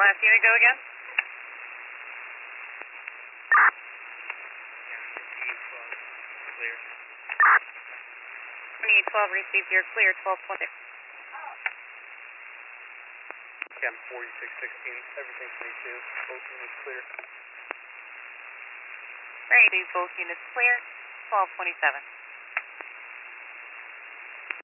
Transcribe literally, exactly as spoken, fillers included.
Last unit, go again. Clear. twenty-eight twelve received, you're clear, twelve twenty. Cam forty-six sixteen, everything twenty-two, both units clear. Ready, both units clear, twelve twenty-seven.